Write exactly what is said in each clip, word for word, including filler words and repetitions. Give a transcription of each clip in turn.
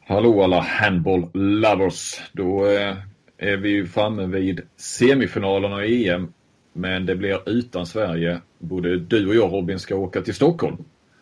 Hallå alla handball lovers. Då eh, är vi ju framme vid semifinalerna i E M. Men det blir utan Sverige. Både du och jag, Robin, ska åka till Stockholm.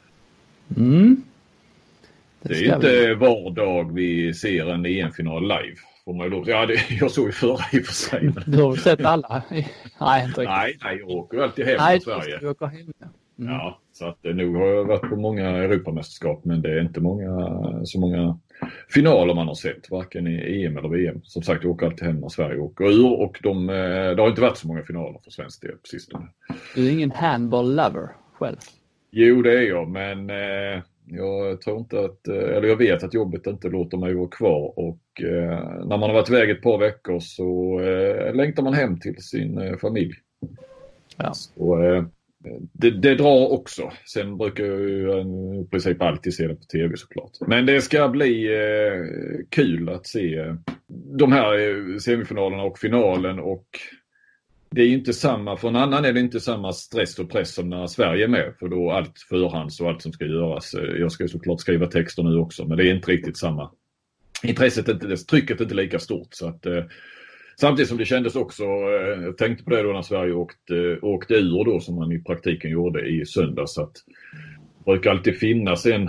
Mm. Det, det är ju inte vi. Var dag vi ser en E M-final live. Får man ju lov. Ja, det, jag såg ju förra i och för sig. Men... Du har sett alla? Nej, inte riktigt. Nej, nej, jag åker ju alltid hem nej, till Sverige. Du åker hem. Mm. Ja, så att nu har jag varit på många Europamästerskap, men det är inte många, så många finaler man har sett, varken i E M eller V M. Som sagt, jag åker alltid hem när Sverige åker ur, och de, det har inte varit så många finaler för svensk del precis nu. Du är ingen handball lover själv? Jo, det är jag, men eh, jag tror inte att, eller jag vet att jobbet inte låter mig vara kvar, och eh, när man har varit iväg ett par veckor så eh, längtar man hem till sin eh, familj. Ja. Så, eh, Det, det drar också. Sen brukar jag ju i princip alltid se det på tv såklart. Men det ska bli eh, kul att se eh, de här eh, semifinalerna och finalen. Och det är ju inte samma, för en annan är det inte samma stress och press som när Sverige är med. För då allt förhands och allt som ska göras. Jag ska såklart skriva texter nu också, men det är inte riktigt samma. Intresset är inte, trycket är inte lika stort, så att... Eh, Samtidigt som det kändes också, jag tänkte på det då när Sverige åkte, åkte ur då, som man i praktiken gjorde i söndag, så att det brukar alltid finnas en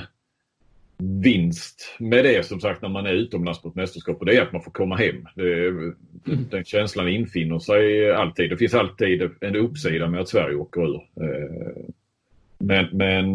vinst med det, som sagt, när man är utomlands på ett mästerskap, och det är att man får komma hem. Det, den känslan infinner sig alltid. Det finns alltid en uppsida med att Sverige åker ur. Men, men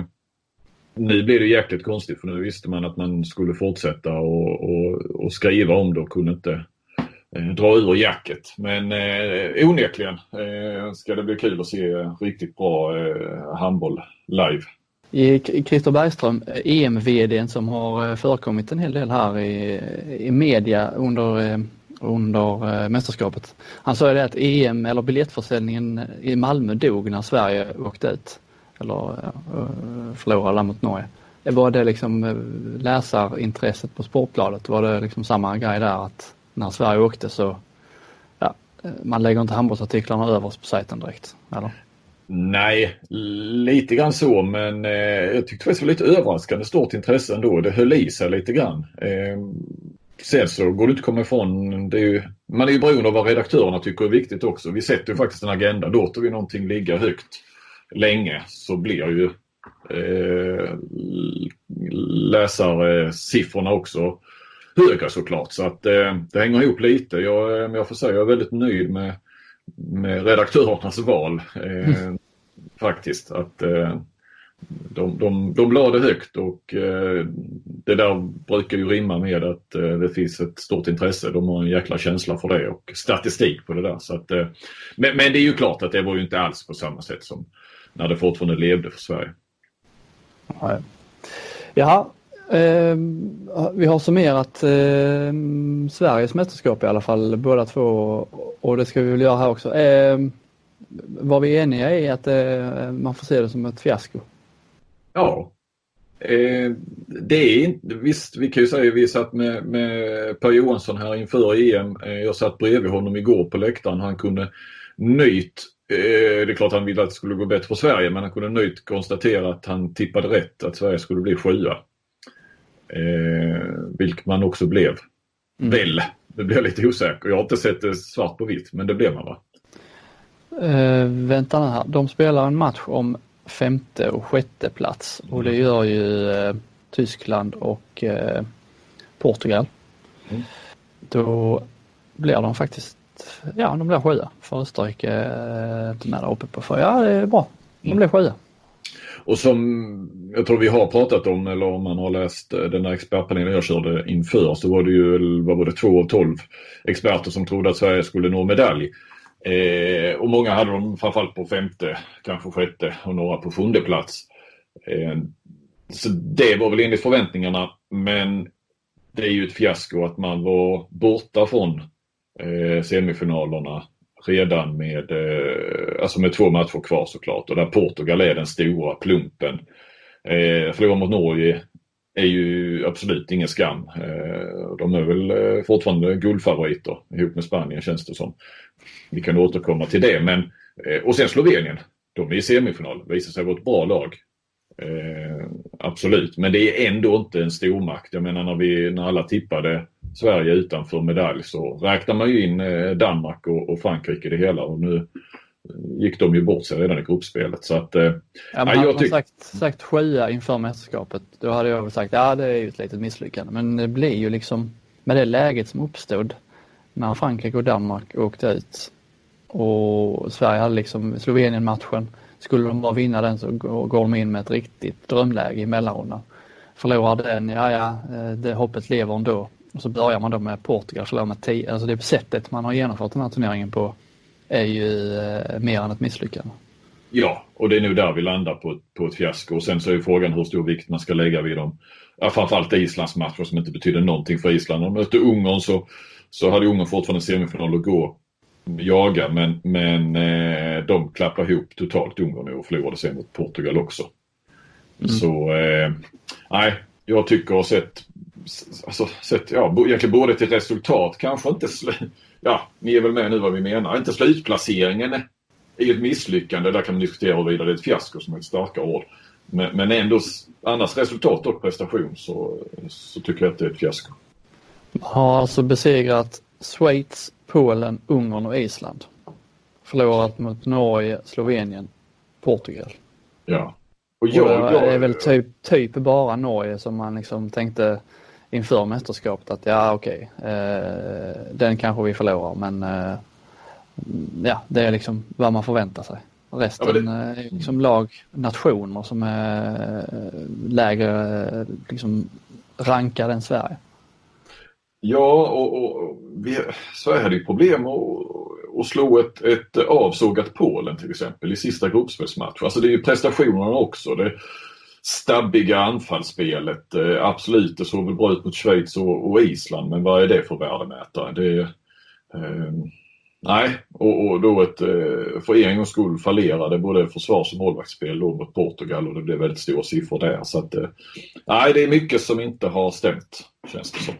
nu blir det jäkligt konstigt, för nu visste man att man skulle fortsätta och, och, och skriva om det och kunde inte dra ur jacket. Men eh, onekligen eh, ska det bli kul att se riktigt bra eh, handboll live. I Christer Bergström, E M-vdn som har förekommit en hel del här i, i media under, under mästerskapet. Han sa det att E M eller biljettförsäljningen i Malmö dog när Sverige åkte ut. Eller förlorade mot Norge. Var det liksom läsarintresset på Sportbladet? Var det liksom samma grej där, att när Sverige åkte så ja, man lägger inte handbollsartiklarna överst på sajten direkt, eller? Nej, lite grann så, men eh, jag tyckte det var lite överraskande stort intresse ändå. Det höll i sig lite grann. Eh, sen så går det inte att komma ifrån, det är ju, man är ju beroende av vad redaktörerna tycker är viktigt också. Vi sätter ju faktiskt en agenda, låter vi någonting ligga högt länge så blir ju eh, läsarsiffrorna också höga såklart, så att eh, det hänger ihop lite. Jag, jag får säga jag är väldigt nöjd med, med redaktörernas val eh, mm. faktiskt, att eh, de, de, de la det högt, och eh, det där brukar ju rimma med att eh, det finns ett stort intresse. De har en jäkla känsla för det och statistik på det där, så att, eh, men, men det är ju klart att det var ju inte alls på samma sätt som när det fortfarande levde för Sverige. Nej. Ja, Eh, vi har summerat eh, Sveriges mästerskap i alla fall, båda två, och det ska vi väl göra här också. Eh, var vi eniga i att eh, man får se det som ett fiasko? Ja, eh, det är inte, visst, vi kan ju säga att vi satt med, med Per Johansson här inför E M. Eh, jag satt bredvid honom igår på läktaren. Han kunde nöjt, eh, det är klart han ville att det skulle gå bättre för Sverige, men han kunde nöjt konstatera att han tippade rätt, att Sverige skulle bli sjua. Eh, vilket man också blev. Mm. Väl, det blev lite osäker. Jag har inte sett det svart på vitt, men det blev man, va? Eh, vänta här. De spelar en match om femte och sjätte plats. Mm. Och det gör ju eh, Tyskland och eh, Portugal. Mm. Då blir de faktiskt, ja, de blir sjua. För Österrike eh, inte med där uppe på. För ja, det är bra. De blir sjua. Och som jag tror vi har pratat om, eller om man har läst den här expertpanelen jag körde inför, så var det ju, vad var det, två av tolv experter som trodde att Sverige skulle nå medalj. Eh, och många hade de framförallt på femte, kanske sjätte, och några på sjunde plats. Eh, så det var väl enligt förväntningarna, men det är ju ett fiasko att man var borta från eh, semifinalerna redan med, eh, alltså med två matcher kvar såklart, och där Portugal är den stora plumpen. Eh, förlora mot Norge är ju absolut ingen skam. Eh, de är väl eh, fortfarande guldfavoriter ihop med Spanien, känns det som. Vi kan återkomma till det, men eh, och sen Slovenien, de är i semifinal, visar sig vara ett bra lag. Eh, absolut, men det är ändå inte en stormakt. Jag menar när, vi, när alla tippade Sverige utanför medalj så räknar man ju in eh, Danmark och, och Frankrike i det hela, och nu gick de ju bort sig redan i gruppspelet. Så att, eh, ja, men ja, hade jag man tyck- sagt, sagt sjua inför mästerskapet, då hade jag väl sagt ja, det är ju ett litet misslyckande. Men det blir ju liksom med det läget som uppstod när Frankrike och Danmark åkte ut och Sverige hade liksom Slovenien-matchen. Skulle de bara vinna den så går de in med ett riktigt drömläge i mellanrundan. Förlorar den, ja ja, det hoppet lever ändå. Och så börjar man då med Portugal, förlorar med tio. Alltså det sättet man har genomfört den här turneringen på är ju eh, mer än ett misslyckande. Ja, och det är nu där vi landar på, på ett fiasko. Och sen så är frågan hur stor vikt man ska lägga vid dem. Ja, framförallt Islands matcher som inte betyder någonting för Island. Om de mötte Ungern så, så hade Ungern fortfarande semifinal att gå jaga. Men, men eh, de klappar ihop totalt Ungern och förlorade sen mot Portugal också. Mm. Så eh, nej, jag tycker att sett, alltså, sett ja, egentligen både till resultat, kanske inte sl- ja, ni är väl med nu vad vi menar. Inte slutplaceringen är ett misslyckande, där kan man diskutera vidare, det är ett fiasko som är ett starkare ord. Men, men ändå, annars resultat och prestation så, så tycker jag att det är ett fiasko. Har alltså besegrat Schweiz, Polen, Ungern och Island. Förlorat mot Norge, Slovenien, Portugal. Ja. Och jag, jag, och jag, det är väl typ, typ bara Norge som man liksom tänkte inför mästerskapet att ja okej, okay, eh, den kanske vi förlorar, men eh, ja, det är liksom vad man förväntar sig. Resten ja, det... är liksom lag, nationer som är lägre liksom rankade än Sverige. Ja, och, och vi, Sverige hade ju problem att, att slå ett, ett avsågat Polen till exempel i sista gruppspelsmatch. Alltså det är ju prestationerna också. Det stabbiga anfallsspelet, absolut, det såg väl bra ut mot Schweiz och, och Island, men vad är det för värdemätare? Det eh, nej, och, och då ett för en gångs skull fallerade både försvars- och målvaktsspel då mot Portugal, och det blev väldigt stora siffror där. Så att nej, det är mycket som inte har stämt, känns det som.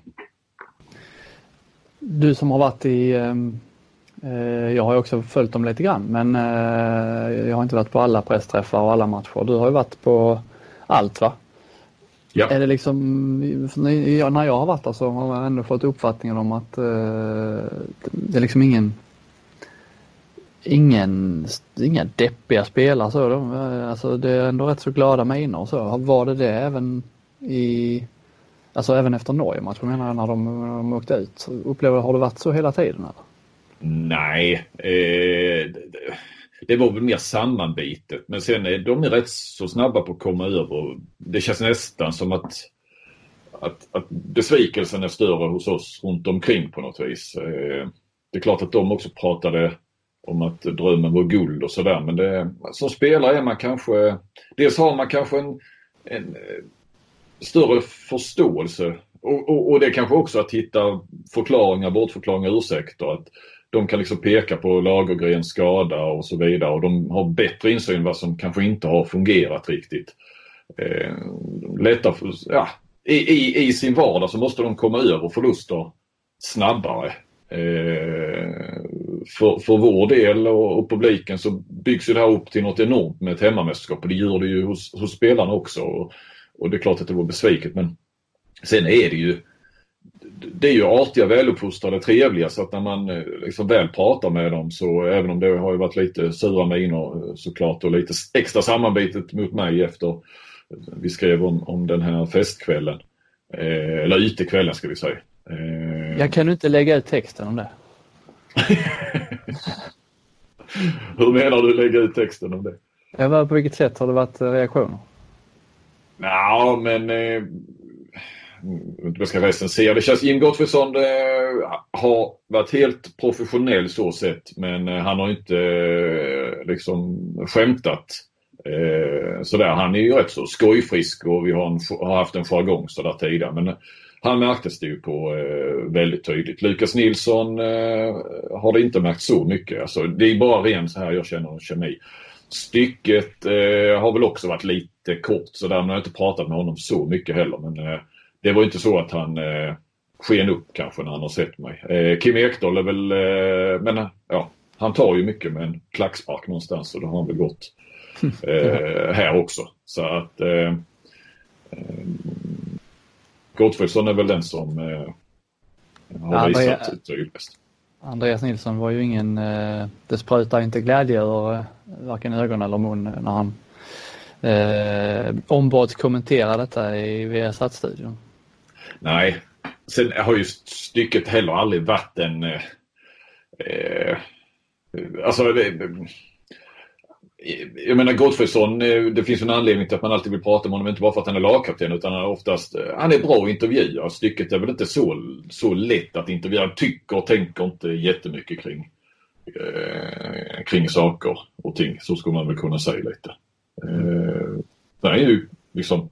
Du som har varit i, eh, jag har ju också följt dem lite grann, men eh, jag har inte varit på alla pressträffar och alla matcher. Du har ju varit på allt, va? Ja. Är det liksom, när jag har varit där så har jag ändå fått uppfattningen om att eh, det är liksom ingen, ingen, inga deppiga spelare så. De, alltså det är ändå rätt så glada miner och så. Var det det även i... Alltså även efter Norge-matchen, menar jag, när de, när de åkte ut. Upplever, har det varit så hela tiden? Eller? Nej, eh, det, det var väl mer sammanbitet. Men sen är de är rätt så snabba på att komma över. Det känns nästan som att, att, att besvikelsen är större hos oss runt omkring på något vis. Eh, det är klart att de också pratade om att drömmen var guld och sådär. Men det, som spelare är man kanske... Dels har man kanske en... en större förståelse och, och, och det är kanske också att hitta förklaringar, bortförklaringar, ursäkter, att de kan liksom peka på Lagergrens skada och så vidare, och de har bättre insyn vad som kanske inte har fungerat riktigt. Eh, lättare för, ja, i, i, i sin vardag så måste de komma över förluster snabbare. Eh, för, för vår del och, och publiken så byggs ju det här upp till något enormt med ett hemmamästerskap, och det gör det ju hos, hos spelarna också. Och, Och det är klart att det var besviket, men sen är det ju det är ju artiga, väluppfostrade, trevliga, så att när man liksom väl pratar med dem, så även om det har ju varit lite sura miner såklart och lite extra samarbetet mot mig efter vi skrev om, om den här festkvällen eh, eller utekvällen ska vi säga. Eh... Jag kan du inte lägga ut texten om det? Hur menar du lägga ut texten om det? Jag var på vilket sätt har det varit reaktioner? Ja, men eh, jag ska recensera. Det känns Jim Gottfridsson eh, har varit helt professionell så sett, men eh, han har inte eh, liksom skämtat eh, sådär. Han är ju rätt så skojfrisk, och vi har, en, har haft en jargong sådär tidigare, men eh, han märktes det ju på eh, väldigt tydligt. Lukas Nilsson eh, har det inte märkt så mycket. Alltså, det är bara ren så här jag känner en kemi. Stycket eh, har väl också varit lite kort så där, men jag har inte pratat med honom så mycket heller, men eh, det var inte så att han eh, sken upp kanske när han har sett mig. Eh, Kim Ekdahl är väl, eh, men ja, han tar ju mycket med en klackspark någonstans, och då har han väl gått eh, här också. Så att eh, eh, Gottfridsson är väl den som eh, har Ja, visat Andrea, tydligast. Andreas Nilsson var ju ingen, eh, det sprutar inte glädje ur eh, varken ögon eller mun när han eh, ombads kommentera detta i Viasat-studion. Nej, sen har ju stycket heller aldrig varit en eh, eh, alltså det, jag menar Gottfridsson, det finns en anledning till att man alltid vill prata om honom, inte bara för att han är lagkapten utan han är oftast, han är bra att intervjua. Stycket är väl inte så, så lätt att intervjua. Han tycker och tänker inte jättemycket kring eh, kring saker och ting. Så skulle man väl kunna säga lite. Eh, det är ju liksom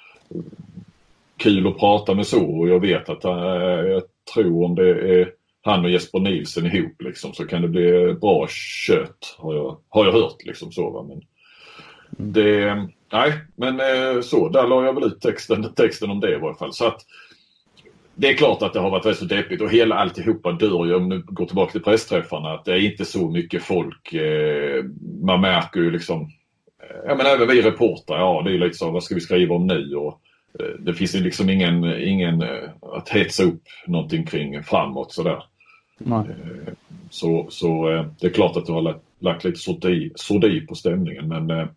kul att prata med så, och jag vet att eh, jag tror om det är han och Jesper Nielsen ihop liksom, så kan det bli bra kött, har jag, har jag hört liksom så, va? Men det, nej, men så, där la jag väl ut texten, texten om det i varje fall. Så att det är klart att det har varit rätt så deppigt, och hela alltihopa dör ju, om nu går tillbaka till pressträffarna, att det är inte så mycket folk, eh, man märker ju liksom, ja men även vi reportrar, ja det är lite så, vad ska vi skriva om nu, och eh, det finns ju liksom ingen, ingen eh, att hetsa upp någonting kring framåt sådär. Nej. Så, så det är klart att du har lagt, lagt lite sordi, sordi på stämningen, men eh,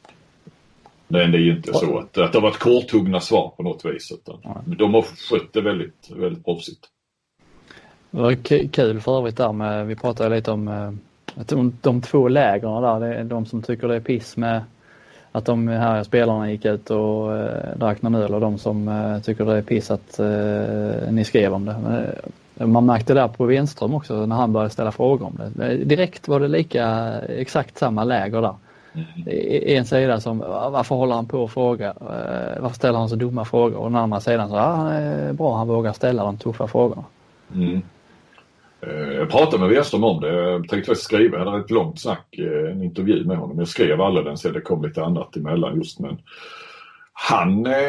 det är ju inte så att, att det har varit korthuggna svar på något vis, utan de har skött det väldigt, väldigt proffsigt. Det var k- kul för övrigt där med, vi pratade lite om att de, de två lägren där, det är de som tycker det är piss med att de här spelarna gick ut och eh, drack någon öl, och de som eh, tycker det är piss att eh, ni skrev om det. Men, man märkte där på Wenström också när han började ställa frågor om det. Direkt var det lika exakt samma läger där. Mm. En sida som, varför håller han på att fråga? Varför ställer han så dumma frågor? Och den andra sidan så, ja, han är bra, han vågar ställa de tuffa frågorna. Mm. Jag pratade med Wenström om det. Jag tänkte skriva, jag hade ett långt snack, en intervju med honom. Jag skrev alla den, så det kom lite annat emellan just, men han eh,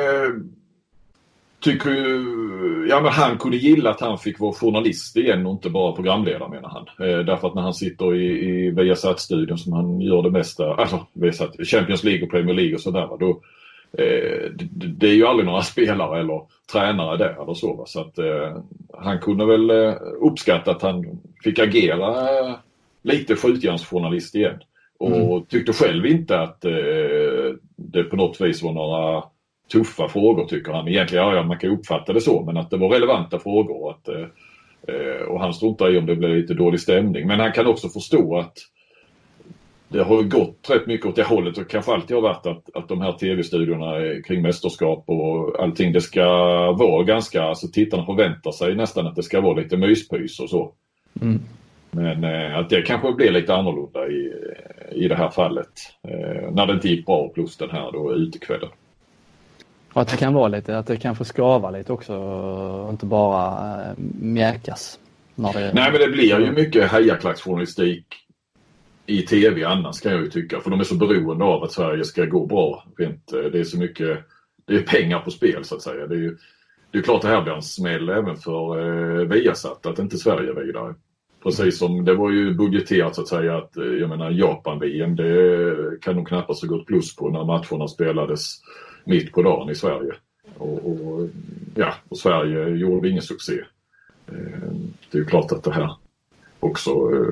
tycker ju, ja men han kunde gilla att han fick vara journalist igen och inte bara programledare, menar han. Eh, därför att när han sitter i, i Viasat-studion som han gör det mesta, alltså Viasat, Champions League och Premier League och sådär, då eh, det, det är ju aldrig några spelare eller tränare där eller så, va? Så att eh, han kunde väl eh, uppskatta att han fick agera eh, lite skjutjärnsjournalist igen. Och mm. tyckte själv inte att eh, det på något vis var några tuffa frågor, tycker han. Egentligen, ja, man kan uppfatta det så, men att det var relevanta frågor. Att, eh, och han struntar i om det blev lite dålig stämning. Men han kan också förstå att det har gått rätt mycket åt det hållet, och kanske alltid har varit att, att de här tv-studiorna kring mästerskap och allting, det ska vara ganska, alltså tittarna förväntar sig nästan att det ska vara lite myspys och så. Mm. Men eh, att det kanske blir lite annorlunda i, i det här fallet. Eh, när det inte gick bra, plus den här då utekvällen. Och att det kan vara lite, att det kan få skava lite också och inte bara äh, mjäkas. När det... Nej, men det blir ju mycket hejaklacksjournalistik i tv annars, kan jag ju tycka. För de är så beroende av att Sverige ska gå bra. Det är så mycket, det är pengar på spel så att säga. Det är ju det är klart det här blir en smäll även för eh, Viasat att inte Sverige är vidare. Precis som det var ju budgeterat så att säga att, jag menar, Japan-V M, det kan nog knappast ha gått plus på när matcherna spelades mitt på dagen i Sverige. Och, och, ja, och Sverige gjorde ingen succé. Det är ju klart att det här också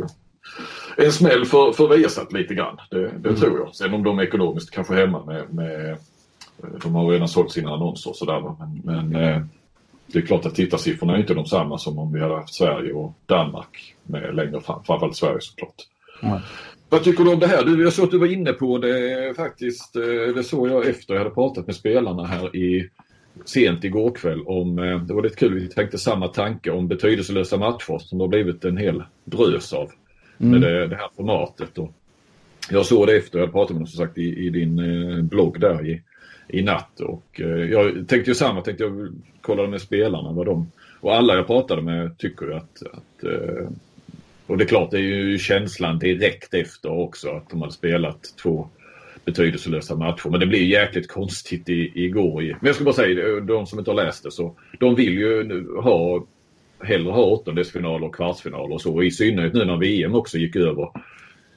är en smäll för, för Viasat lite grann. Det, det mm. tror jag. Sen om de är ekonomiskt kanske hemma med, med de har redan sålt sina annonser och sådär. Men, men det är klart att tittarsiffrorna är inte de samma som om vi hade haft Sverige och Danmark med längre fram. Framförallt Sverige såklart. Mm. Vad tycker du om det här? Du, jag såg att du var inne på det faktiskt. Det såg jag efter jag hade pratat med spelarna här i sent igår kväll. Om, det var lite kul, vi tänkte samma tanke om betydelselösa matcher som det har blivit en hel drös av mm. med det, det här formatet. Och jag såg det efter jag hade pratat med dem som sagt i, i din blogg där i, i natt. Och jag tänkte ju samma, tänkte jag kollade med spelarna vad de, och alla jag pratade med tycker ju att, att och det är klart, det är ju känslan direkt efter också att de hade spelat två betydelselösa matcher. Men det blir ju jäkligt konstigt i, igår. I, men jag ska bara säga, de som inte har läst det, så de vill ju ha hellre ha åttondelsfinaler och kvartsfinaler och så. Och i synnerhet nu när V M också gick över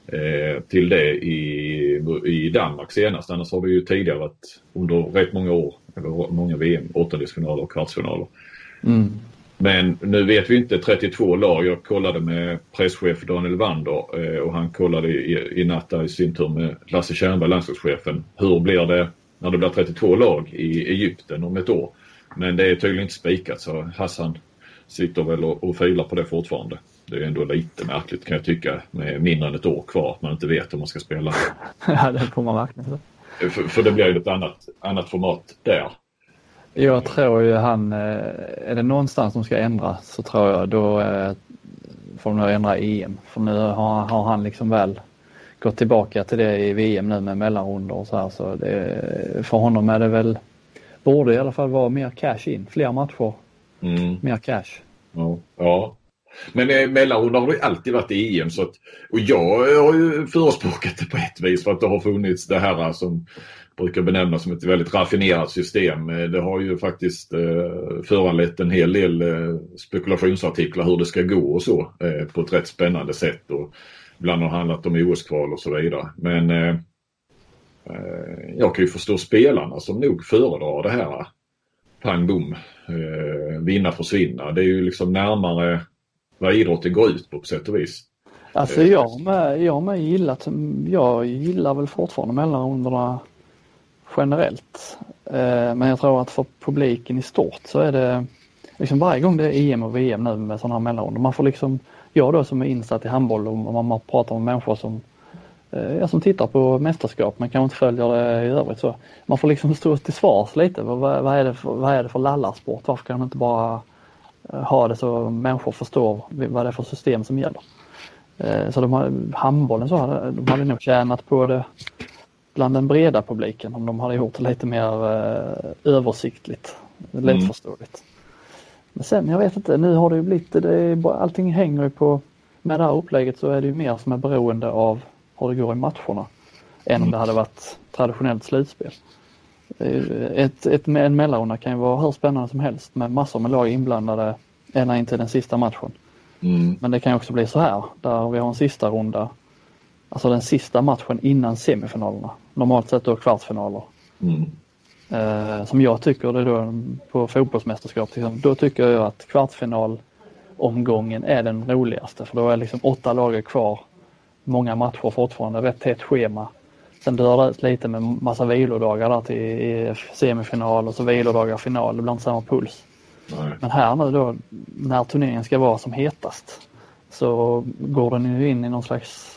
eh, till det i, i Danmark senast. Annars har vi ju tidigare varit under rätt många år, eller många V M, åttondelsfinaler och kvartsfinaler. Mm. Men nu vet vi inte trettiotvå lag. Jag kollade med presschef Daniel Wander eh, och han kollade i, i natt i sin tur med Lasse Tjernberg, landslagschefen. Hur blir det när det blir trettiotvå lag i Egypten om ett år? Men det är tydligen inte spikat, så Hassan sitter väl och, och filar på det fortfarande. Det är ändå lite märkligt kan jag tycka, med mindre än ett år kvar att man inte vet om man ska spela. Ja, det får man verkligen. För, för det blir ju ett annat, annat format där. Jag tror ju han, är det någonstans som ska ändra så tror jag då får de ändra E M. För nu har, har han liksom väl gått tillbaka till det i V M nu med mellanrundor och så här. Så det, för honom är det väl, borde i alla fall vara mer cash in, fler matcher, mm. mer cash. Ja, ja. Men eh, mellanrundor har det alltid varit i E M så att, och jag har ju förespråkat det på ett vis för att det har funnits det här som brukar benämnas som ett väldigt raffinerat system. Det har ju faktiskt eh, föranlett en hel del eh, spekulationsartiklar hur det ska gå och så eh, på ett rätt spännande sätt, och ibland har det handlat om O S-kval och så vidare. Men eh, eh, jag kan ju förstå spelarna som nog föredrar det här pang bom, eh, vinna försvinna. Det är ju liksom närmare vad idrotten går ut på på sätt och vis. Alltså jag med, jag med gillat, jag gillar väl fortfarande mellanrunderna generellt. Eh, men jag tror att för publiken i stort så är det liksom varje gång det är E M och V M nu med sådana här mellanrundor. Man får liksom, jag då som är insatt i handboll och man pratar med människor som, eh, som tittar på mästerskap men kanske inte följer det i övrigt, så man får liksom stå till svars lite. Vad, vad, är det för, vad är det för lallarsport? Varför kan man inte bara ha det så människor förstår vad det är för system som gäller? Eh, så de har, handbollen så hade, de hade nog tjänat på det bland den breda publiken om de hade gjort det lite mer eh, översiktligt, lättförståeligt. Mm. Men sen, jag vet inte, nu har det ju blivit, det är, allting hänger ju på, med det här upplägget så är det ju mer som är beroende av hur det går i matcherna än om det hade varit traditionellt slutspel. Ett, ett, en mellanrunda kan ju vara hur spännande som helst med massor med lag inblandade ända in till den sista matchen. Mm. Men det kan ju också bli så här, där vi har en sista runda, alltså den sista matchen innan semifinalerna. Normalt sett då kvartsfinaler. Mm. Eh, som jag tycker det då på fotbollsmästerskap. Liksom, då tycker jag att kvartsfinalomgången är den roligaste. För då är liksom åtta lag kvar. Många matcher fortfarande. Rätt tätt schema. Sen dör det ut lite med massa vilodagar där till semifinal och så vilodagar final. Det blir inte samma puls. Nej. Men här nu då, när turneringen ska vara som hetast, så går den ju in i någon slags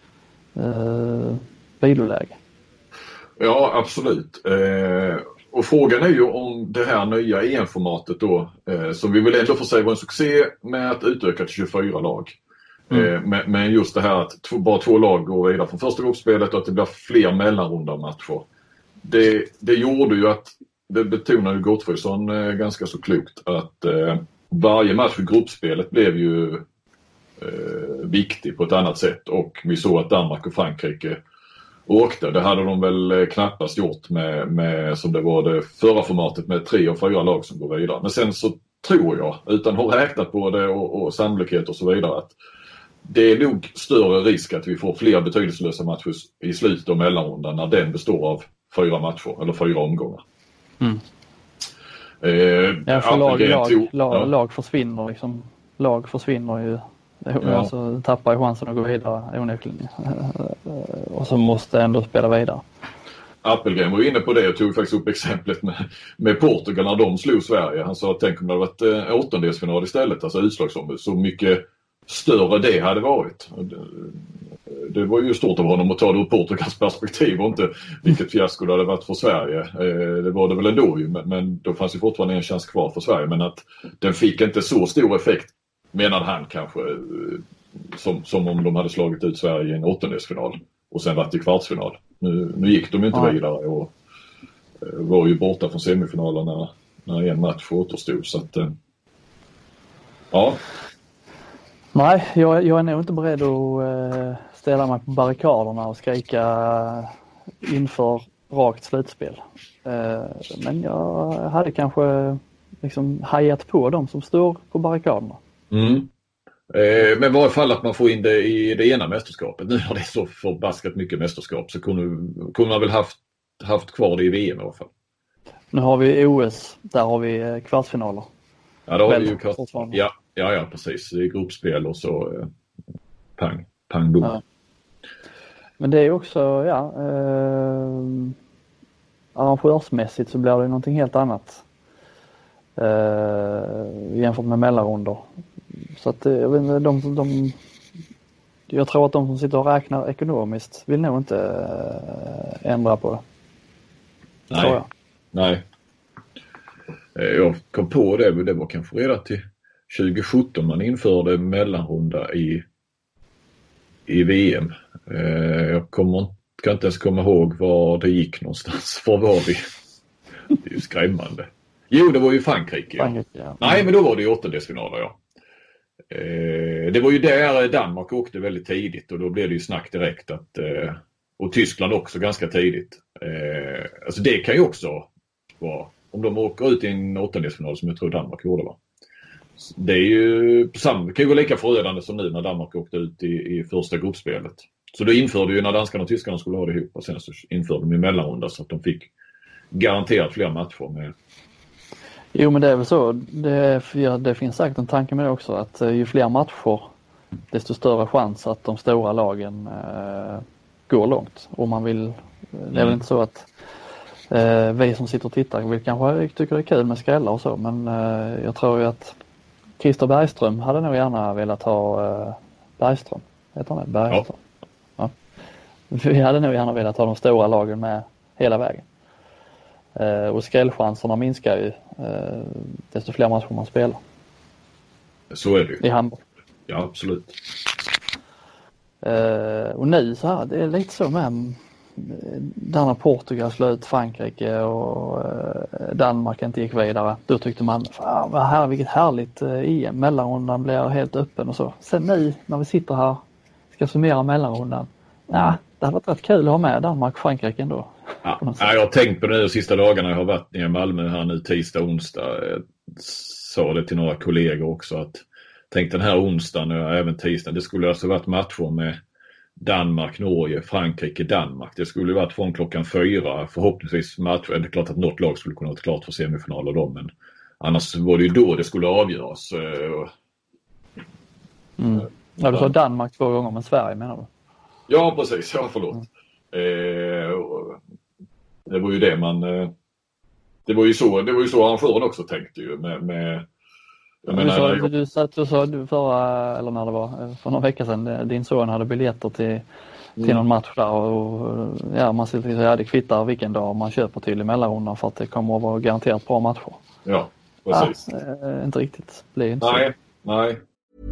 eh, viloläge. Ja, absolut. Eh, och frågan är ju om det här nya E M-formatet då, eh, som vi vill ändå få säga var en succé med att utöka till tjugofyra lag. Mm. Eh, men, men just det här att två, bara två lag går vidare från första gruppspelet och att det blir fler mellanrunda matcher. Det, det gjorde ju att, det betonar ju Gottfridsson eh, ganska så klokt, att eh, varje match i gruppspelet blev ju eh, viktig på ett annat sätt, och vi såg att Danmark och Frankrike åkte. Det hade de väl knappast gjort med, med som det var det förra formatet med tre och fyra lag som går vidare. Men sen så tror jag, utan att ha räknat på det och, och sannolikhet och så vidare, att det är nog större risk att vi får fler betydelselösa matcher i slutet av mellanrundan när den består av fyra matcher eller fyra omgångar. Mm. Eh, ja, för lag, lag, tog, lag, ja. lag försvinner liksom. Lag försvinner ju. Ja. Alltså, tappar ju chansen att gå vidare onekligen. Och så måste ändå spela vidare. Appelgren var inne på det och tog faktiskt upp exemplet med, med Portugal när de slog Sverige. Han sa att tänk om det hade varit eh, åttondelsfinal istället, alltså utslagsombud. Så mycket större det hade varit. Det, det var ju stort av honom att ta det ur Portugals perspektiv och inte vilket fiasko det hade varit för Sverige. Eh, det var det väl ändå ju, men, men då fanns ju fortfarande en chans kvar för Sverige. Men att den fick inte så stor effekt, menade han kanske, som, som om de hade slagit ut Sverige i en åttondelsfinal och sen varit i kvartsfinal. Nu, nu gick de inte ja. vidare och var ju borta från semifinalerna när en match återstod. Så att, ja. Nej, jag, jag är nog inte beredd att ställa mig på barrikaderna och skrika inför rakt slutspel. Men jag hade kanske liksom hajat på dem som står på barrikaderna. Mm. Eh, men i varje fall att man får in det i det ena mästerskapet. Nu har det så förbaskat mycket mästerskap så kunde, kunde man väl haft, haft kvar det i V M i alla fall. Nu har vi O S, där har vi kvartsfinaler. Ja, då har vi ju kvart... ja, ja, ja, precis. Det är gruppspel och så eh, pang, pang, boom. Ja. Men det är också, ja, eh, arrangörsmässigt så blir det någonting helt annat eh, jämfört med mellanrundor. Så att jag vet inte, de, de, jag tror att de som sitter och räknar ekonomiskt vill nog inte eh, ändra på det. Nej, tror jag. Nej. Jag kom på det, men det var kanske redan till tjugo sjutton man införde mellanrunda i, i V M. Jag kommer, kan inte ens komma ihåg var det gick någonstans. Var var vi? Det är ju skrämmande. Jo, det var ju Frankrike. Ja. Frankrike ja. Nej, men då var det ju åttondelsfinaler, ja. Det var ju där Danmark åkte väldigt tidigt och då blev det ju snack direkt att, och Tyskland också ganska tidigt. Alltså det kan ju också vara, om de åker ut i en åttondelsfinal som jag tror Danmark gjorde, va? Det är ju samma, det kan ju gå lika förödande som nu när Danmark åkte ut i, i första gruppspelet. Så då införde ju när danskarna och tyskarna skulle ha det ihop och sen så införde de i mellanrunda så att de fick garanterat fler matcher med. Jo, men det är väl så. Det, ja, det finns säkert en tanke med det också att ju fler matcher desto större chans att de stora lagen eh, går långt. Och man vill, det är mm. väl inte så att eh, vi som sitter och tittar vill kanske tycker det är kul med skrällar och så, men eh, jag tror ju att Christer Bergström hade nog gärna velat ha eh, Bergström, heter han det? Bergström. Ja. Ja. Vi hade nog gärna velat ha de stora lagen med hela vägen. Eh, och skrällchanserna minskar ju eh, desto fler matcher man spelar. Så är det ju. I handboll. Ja, absolut. Eh, och nu så här, det är lite så med där när Portugal slöt Frankrike och eh, Danmark inte gick vidare. Då tyckte man, fan vad här, vilket härligt eh, E M. Mellanrundan blir helt öppen och så. Sen nu när vi sitter här ska summera mellanrundan. Ja, det hade varit rätt kul att ha med Danmark och Frankrike ändå. Ja, jag har tänkt på det de sista dagarna jag har varit nere i Malmö här nu tisdag, onsdag. Jag sa det till några kollegor också att tänk den här onsdagen och även tisdagen, det skulle alltså varit matcher med Danmark, Norge, Frankrike, Danmark. Det skulle varit från klockan fyra förhoppningsvis matcher. Det är klart att något lag skulle kunna vara klart för semifinaler då, men annars var det ju då det skulle avgöras. Mm. Ja, du sa Danmark två gånger, men Sverige menar du? Ja, precis. Ja, förlåt. Mm. Eh, det var ju det man... Eh, det var ju så, det var ju så arrangören också tänkte ju med... med jag menar, du, sa, jag... du satt och sa du förra, eller när det var, för några veckor sedan, din son hade biljetter till, till mm. någon match där och ja, man ser till att det kvittar vilken dag man köper till i mellanrundan för att det kommer att vara garanterat bra matcher. Ja, precis. Ja, äh, inte riktigt. Blir inte nej, så. nej.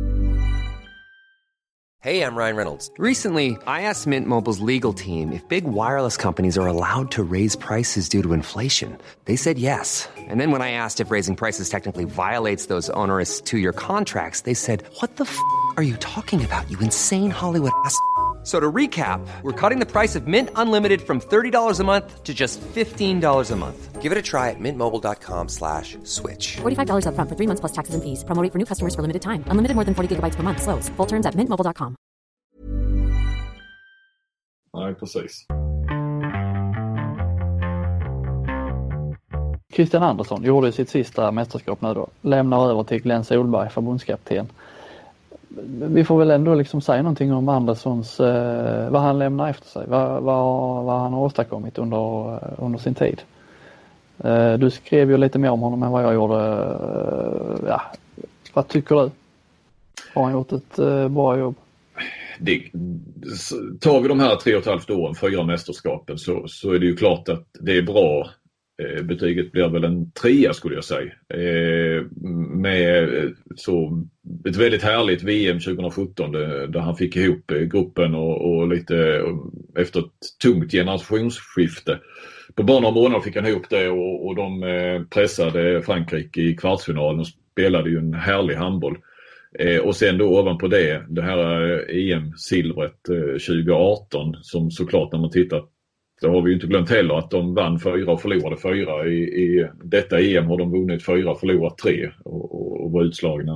Hey, I'm Ryan Reynolds. Recently, I asked Mint Mobile's legal team if big wireless companies are allowed to raise prices due to inflation. They said yes. And then when I asked if raising prices technically violates those onerous two-year contracts, they said, what the f*** are you talking about, you insane Hollywood ass f- So to recap, we're cutting the price of Mint Unlimited from thirty dollars a month to just fifteen dollars a month. Give it a try at mintmobile.com slash switch. forty-five dollars up front for three months plus taxes and fees. Promo rate for new customers for limited time. Unlimited more than forty gigabytes per month. Slows full terms at mint mobile dot com. Nej, precis. Christian Andersson gjorde sitt sista mästerskap nu då. Lämnar över till Glenn Solberg, förbundskapten. Vi får väl ändå liksom säga någonting om Anderssons, eh, vad han lämnar efter sig. Vad, vad, vad han har åstadkommit under, under sin tid. Eh, du skrev ju lite mer om honom än vad jag gjorde. Eh, ja, vad tycker du? Har han gjort ett eh, bra jobb? Det, tar vi de här tre och ett halvt åren, fyra mästerskapen, så, så är det ju klart att det är bra. Eh, betyget blir väl en trea skulle jag säga. Eh, med så ett väldigt härligt V M tjugo sjutton där, där han fick ihop gruppen och, och lite och efter ett tungt generationsskifte. På bara några månader fick han ihop det och, och de eh, pressade Frankrike i kvartsfinalen och spelade ju en härlig handboll. Eh, och sen då ovanpå det, det här E M-silvret eh, tjugo arton som såklart när man tittar, det har vi ju inte glömt heller att de vann fyra och förlorade fyra. I, i detta E M har de vunnit fyra och förlorat tre och, och, och var utslagna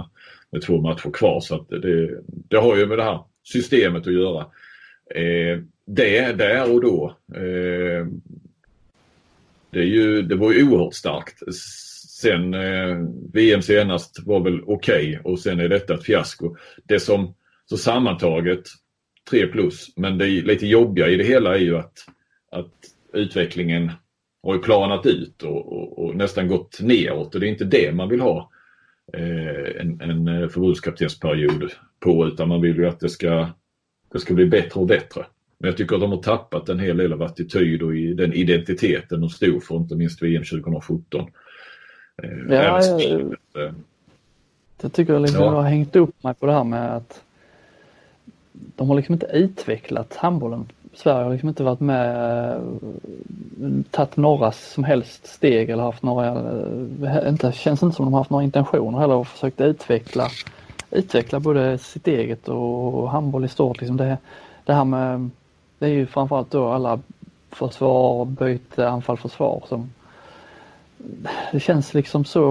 med två matcher kvar. Så att det, det har ju med det här systemet att göra. Eh, det där och då. Eh, det, är ju, det var ju oerhört starkt. Sen eh, V M senast var väl okej okay, och sen är detta ett fiasko. Det som så sammantaget tre plus, men det är lite jobbiga i det hela är ju att, att utvecklingen har ju planat ut och, och, och nästan gått neråt och det är inte det man vill ha eh, en, en förbundskaptensperiod på, utan man vill ju att det ska, det ska bli bättre och bättre. Men jag tycker att de har tappat en hel del av attityd och i den identiteten de stod för, inte minst V M tjugohundrasjutton. Eh, ja, jag, jag tycker att liksom ja. jag har hängt upp mig på det här med att de har liksom inte utvecklat handbollen. Sverige har liksom inte varit med, tagit några som helst steg eller haft några, inte, känns inte som de har haft några intentioner heller och försökt utveckla, utveckla både sitt eget och handboll i stort. Liksom det, det här med, det är ju framförallt då alla försvar, byte, anfall, försvar som, det känns liksom så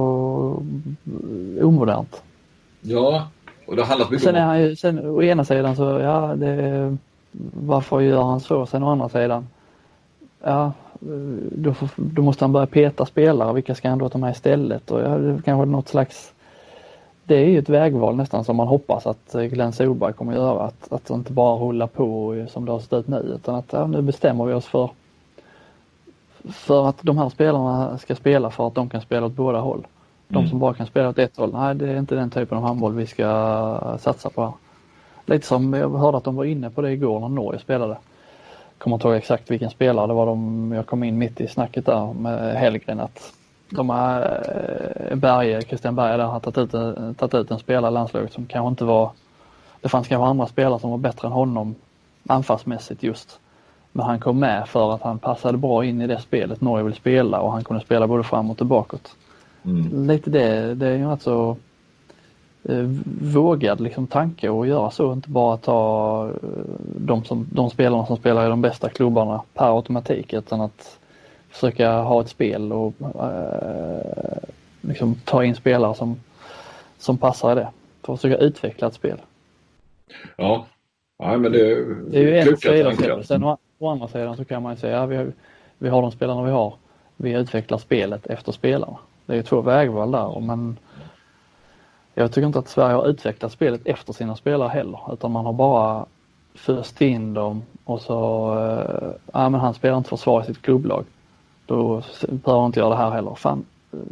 omodernt. Ja, och det handlar mycket sen är han ju, sen å ena sidan så, ja, det, varför gör han så? Sen å andra sidan, ja, då, får, då måste han börja peta spelare. Vilka ska han då ta med istället? Och ja, det kanske något slags, det är ju ett vägval nästan som man hoppas att Glenn Solberg kommer att göra. Att, att inte bara rulla på som det har stått nu, utan att ja, nu bestämmer vi oss för för att de här spelarna ska spela för att de kan spela åt båda håll. De mm. som bara kan spela åt ett håll, nej, det är inte den typen av handboll vi ska satsa på här. Lite som jag hörde att de var inne på det igår när Norge spelade. Kommer inte ihåg exakt vilken spelare det var. De, jag kom in mitt i snacket där med Hellgren att de har Berge, Christian Berge där har tagit ut, tagit ut en spelare i landslaget som kanske inte var, det fanns kanske andra spelare som var bättre än honom anfallsmässigt just. Men han kom med för att han passade bra in i det spelet Norge vill spela och han kunde spela både framåt och bakåt. Mm. Lite det, det är ju alltså eh, vågad liksom tanke att göra så, inte bara ta eh, de, som, de spelarna som spelar i de bästa klubbarna per automatik, utan att försöka ha ett spel och eh, liksom ta in spelare som, som passar i det. För att försöka utveckla ett spel. Ja, ja men det, det är ju en sida. Sen å, å andra sidan så kan man ju säga ja, vi, har, vi har de spelarna vi har. Vi utvecklar spelet efter spelarna. Det är ju två vägval där, men jag tycker inte att Sverige har utvecklat spelet efter sina spelare heller, utan man har bara först in dem och så äh, ja men han spelar inte försvar i sitt klubblag. Då behöver han inte göra det här heller. Fan,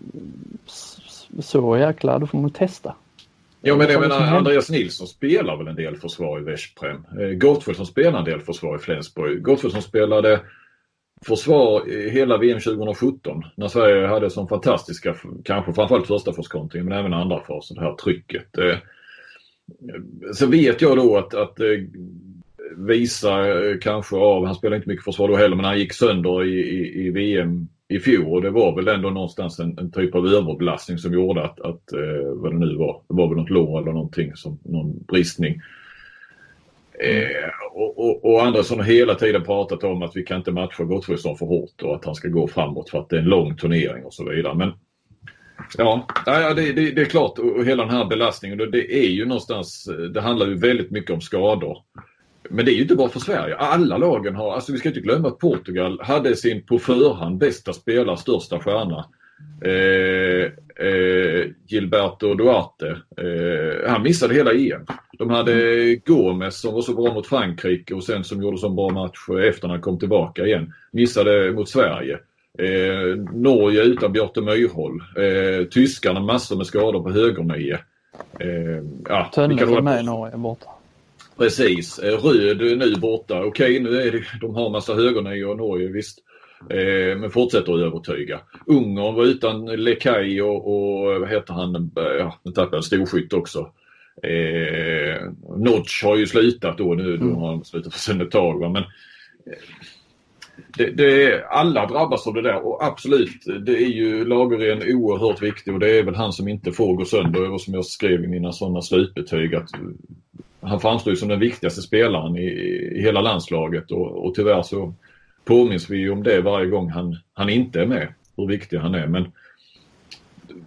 så jäkla, då får man testa. Ja, men jag menar, Andreas Nilsson spelar väl en del försvar i Veszprem. Gottfridsson spelar en del försvar i Flensburg. Gottfridsson spelade försvar i hela V M tjugohundrasjutton när Sverige hade som fantastiska, kanske framförallt första faskontring men även andra fasen, det här trycket. Så vet jag då att, att visa kanske av, han spelade inte mycket försvar då heller, men han gick sönder i, i, i V M i fjol och det var väl ändå någonstans en, en typ av överbelastning som gjorde att, att eh, vad det nu var, det var väl något lår eller någonting, som någon bristning. Eh, och, och, och Andersson har hela tiden pratat om att vi kan inte matcha Gottfridsson för hårt och att han ska gå framåt för att det är en lång turnering och så vidare. Men ja, ja det, det, det är klart, och hela den här belastningen, det är ju någonstans, det handlar ju väldigt mycket om skador. Men det är ju inte bara för Sverige. Alla lagen har, alltså vi ska inte glömma att Portugal hade sin på förhand bästa spelare, största stjärna. Eh, eh, Gilberto Duarte. Eh, han missade hela E M. De hade Gomes som var så bra mot Frankrike och sen som gjorde så bra match efter när han kom tillbaka igen. Missade mot Sverige. Eh, Norge utan Björte Myrhåll. Eh, Tyskarna massor med skador på högernio. Eh, ja, Tönne som är i Norge borta. Precis. Röd nu borta. Okej, nu är det, de har massa högernio och Norge, visst. Eh, men fortsätter att övertyga. Ungern var utan Lekaj och, och vad heter han? Ja, nu tappade en storskytt också. Eh, Notch har ju slutat då. Nu mm. har han slutat för sen ett tag. Va? Men det, det, alla drabbas av det där. Och absolut, det är ju Lagergren oerhört viktig. Och det är väl han som inte får gå sönder. Och som jag skrev i mina sådana slutbetyg att han framstår som den viktigaste spelaren i, i hela landslaget och, och tyvärr så påminns vi om det varje gång han, han inte är med, hur viktig han är. Men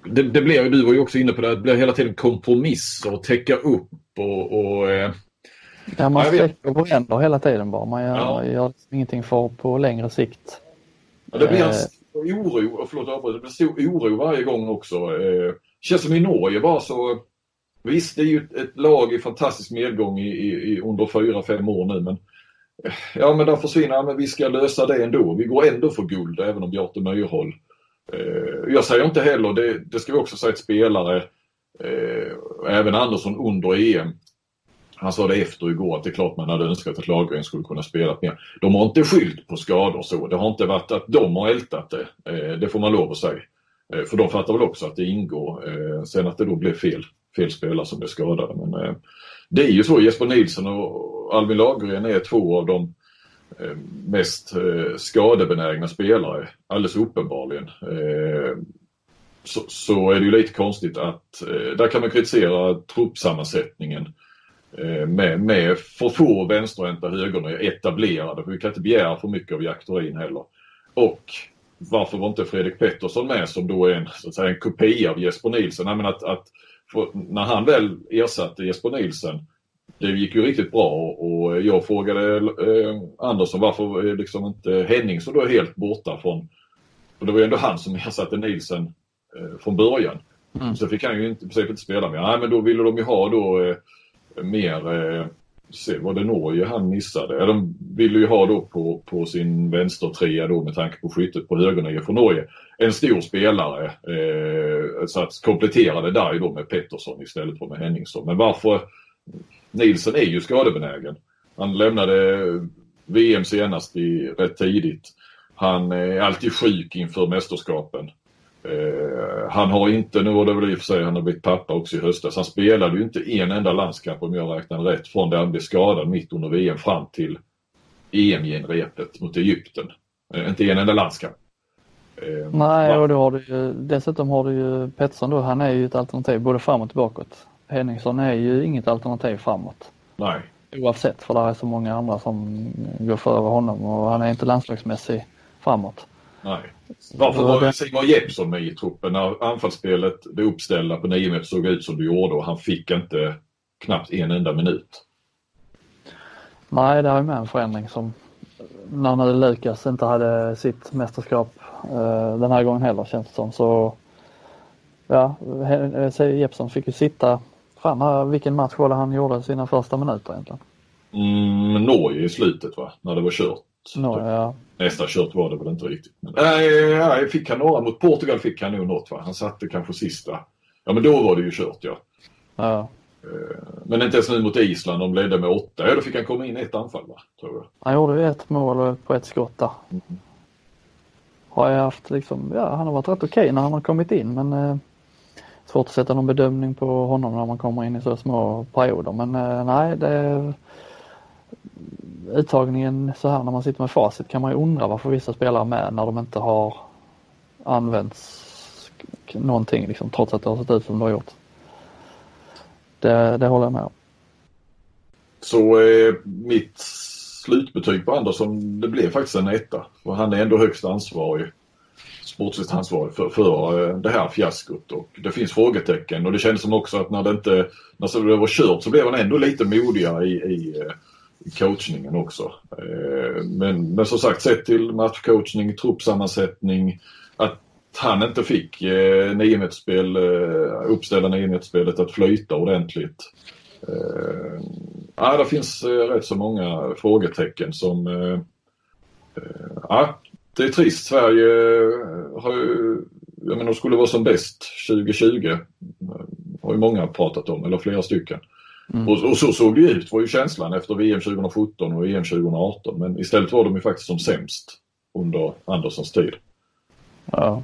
det, det blir ju, du var ju också inne på det, det blir hela tiden kompromisser och täcka upp och... och eh, ja, man ja, sträcker på ändå hela tiden bara. Man gör, ja. gör ingenting för på längre sikt. Ja, det blir en stor oro, förlåt, det blir stor oro varje gång också. Eh, känns som i Norge bara så... Visst, det är ju ett, ett lag i fantastisk medgång i, i, i under fyra, fem år nu, men ja, men där försvinner, men vi ska lösa det ändå. Vi går ändå för guld, även om Bjarte Myrhol. Eh, jag säger inte heller, det, det ska vi också säga, att spelare, eh, även Andersson under E M, han sa det efter igår att det är klart man hade önskat att Lagergren skulle kunna spela mer. De har inte skyllt på skador så. Det har inte varit att de har ältat det. Eh, det får man lov att säga. Eh, för de fattar väl också att det ingår. Eh, sen att det då blev fel. fel spelare som är skadade. Men eh, det är ju så, Jesper Nilsson och Albin Lagergren är två av de eh, mest eh, skadebenägna spelare, alldeles uppenbarligen. Eh, så, så är det ju lite konstigt att eh, där kan man kritisera truppsammansättningen eh, med, med för få vänsterhänta högerna etablerade, för vi kan inte begära för mycket av Jack Thorin heller. Och varför var inte Fredrik Pettersson med, som då är en, så att säga, en kopia av Jesper Nilsson? Nej, men att, att för när han väl ersatte Jesper Nilsson, det gick ju riktigt bra, och jag frågade eh, Andersson varför liksom inte Henningsson då är helt borta från, och det var ju ändå han som ersatte Nilsson eh, från början. Mm. Så fick han ju inte, precis inte spela med. Nej, men då ville de ju ha då eh, mer, eh, se vad det Norge han missade. Ja, de ville ju ha då på, på sin vänstertrea då, med tanke på skyttet på högernio från Norge, en stor spelare, eh, så att komplettera det där då med Pettersson istället för med Henningsson. Men varför? Nilsson är ju skadebenägen. Han lämnade V M senast i, rätt tidigt. Han är alltid sjuk inför mästerskapen. Eh, han har inte, nu var det väl i och för sig, han har blivit pappa också i höstas. Han spelade ju inte en enda landskamp, om jag räknar rätt, från där han blev skadad mitt under V M fram till E M-genrepet mot Egypten. Eh, inte en enda landskamp. Eh, Nej, och då har du ju, dessutom har du ju Pettersson då, han är ju ett alternativ både framåt och bakåt. Henningsson är ju inget alternativ framåt. Nej. Oavsett, för det är så många andra som går före honom, och han är inte landslagsmässig framåt. Nej. Varför var det Simon Jeppsson med i truppen när anfallsspelet, det uppställda på nio meter, såg ut som det gjorde, och han fick inte knappt en enda minut? Nej, det är med en förändring som när nu Lukas inte hade sitt mästerskap eh, den här gången heller, känns det som. Så ja, Jeppsson fick ju sitta fram. Vilken match var det han gjorde sina första minuter egentligen? Mm, Norge i slutet, va? När det var kört. Norge, ja. Nästa kört var det väl inte riktigt. Men, äh, äh, fick han några mot Portugal, fick han nog något, va? Han satte kanske sista. Ja, men då var det ju kört, ja. Ja. Men inte ens nu mot Island, de ledde med åtta. Ja, då fick han komma in i ett anfall, va? Tror jag. Han gjorde ju ett mål på ett skott där. Mm. Har jag haft liksom, ja, han har varit rätt okej när han har kommit in, men eh, svårt att sätta någon bedömning på honom när man kommer in i så små perioder. Men eh, nej, det uttagningen så här när man sitter med facit kan man ju undra varför vissa spelare är med när de inte har använts någonting liksom, trots att det har sett ut som det har gjort. Det, det håller jag med om. Så eh, mitt slutbetyg på Andersson, det blev faktiskt en etta. Och han är ändå högst ansvarig, sportsligt ansvarig för, för det här fiaskot. Och det finns frågetecken, och det kändes som också att när det inte när det var kört så blev han ändå lite modigare i, i, i coachningen också. Men, men som sagt, sett till matchcoachning, truppsammansättning, att han inte fick eh, niometerspel, eh, uppställa niometerspelet att flyta ordentligt. Eh, ja, det finns eh, rätt så många frågetecken som eh, eh, ja, det är trist. Sverige har ju, jag menar, skulle vara som bäst tjugo tjugo, har ju många pratat om, eller flera stycken. Mm. Och, och så såg det ut, var ju känslan efter V M tjugo sjutton och E M tjugo arton, men istället var de ju faktiskt som sämst under Anderssons tid. Ja.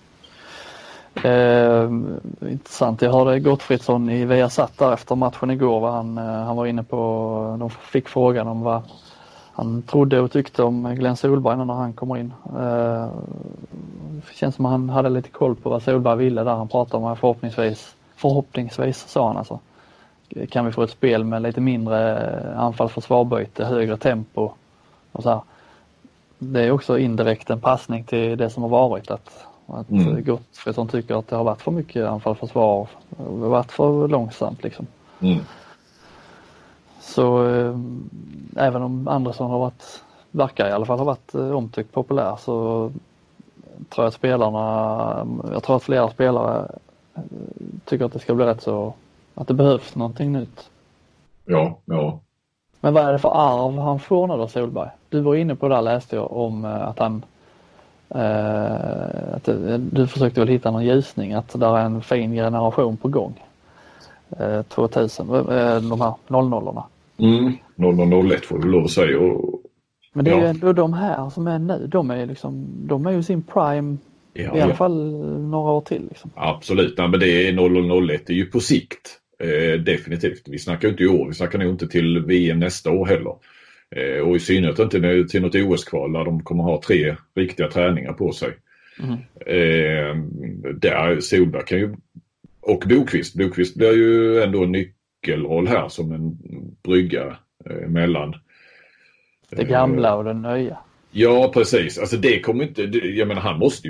Eh, intressant. Jag hörde Gottfridsson i Viasat där efter matchen igår, var han, han var inne på, de fick frågan om vad han trodde och tyckte om Glenn Solberg när han kommer in. Eh, det känns som att han hade lite koll på vad Solberg ville där. Han pratade om förhoppningsvis, förhoppningsvis sa han alltså, kan vi få ett spel med lite mindre anfallsförsvarbyte, högre tempo och så här. Det är också indirekt en passning till det som har varit, att Att Mm. Gottfridsson tycker att det har varit för mycket anfall-försvar. Det har varit för långsamt liksom. Mm. Så eh, även om Andersson har varit, verkar i alla fall ha varit eh, omtyckt populär, så tror jag att spelarna, jag tror att flera spelare eh, tycker att det ska bli rätt så, att det behövs någonting nytt. Ja, ja. Men vad är det för arv han får nu då, Solberg? Du var inne på det där, läste jag om eh, att han eh, att det, du försökte väl hitta någon ljusning, att det är en fin generation på gång. Eh, tvåtusen, eh, de här noll-nollorna. Mm. noll noll noll ett får vi lov att säga. Och, Men det är ja. ju ändå de här som är nu, de är liksom, de är ju sin prime Ja, i alla ja. fall några år till liksom. Absolut, ja, men det är noll noll noll ett, det är ju på sikt. Eh, definitivt. Vi snackar inte i år, vi snackar nog inte till V M nästa år heller. Eh, och i synnerhet inte till något O S-kval där de kommer ha tre riktiga träningar på sig. Mm. Eh, där Solberg kan ju, och Bokvist, Bokvist blir ju ändå en nyckelroll här som en brygga eh, mellan Det gamla och det nya. Ja, precis. Alltså det kommer inte, jag menar han måste ju